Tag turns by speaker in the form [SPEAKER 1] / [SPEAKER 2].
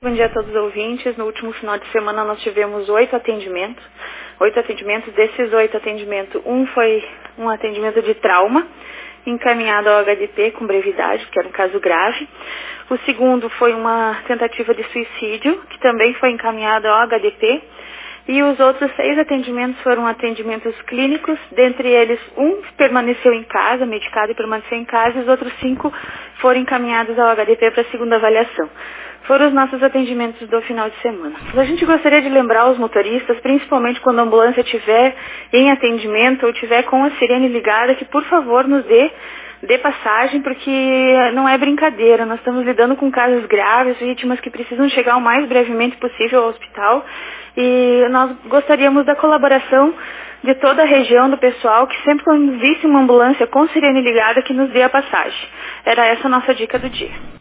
[SPEAKER 1] bom dia a todos os ouvintes. No último final de semana nós tivemos 8 atendimentos. 8 atendimentos, desses 8 atendimentos, um foi um atendimento de trauma, encaminhado ao HDP com brevidade, que era um caso grave. O segundo foi uma tentativa de suicídio, que também foi encaminhado ao HDP. E os outros 6 atendimentos foram atendimentos clínicos, dentre eles um permaneceu em casa, medicado e permaneceu em casa, e os outros 5 foram encaminhados ao HDP para a segunda avaliação. Foram os nossos atendimentos do final de semana. A gente gostaria de lembrar os motoristas, principalmente quando a ambulância estiver em atendimento ou estiver com a sirene ligada, que por favor nos dê passagem, porque não é brincadeira. Nós estamos lidando com casos graves, vítimas que precisam chegar o mais brevemente possível ao hospital, e nós gostaríamos da colaboração de toda a região, do pessoal, que sempre quando visse uma ambulância com sirene ligada, que nos dê a passagem. Era essa a nossa dica do dia.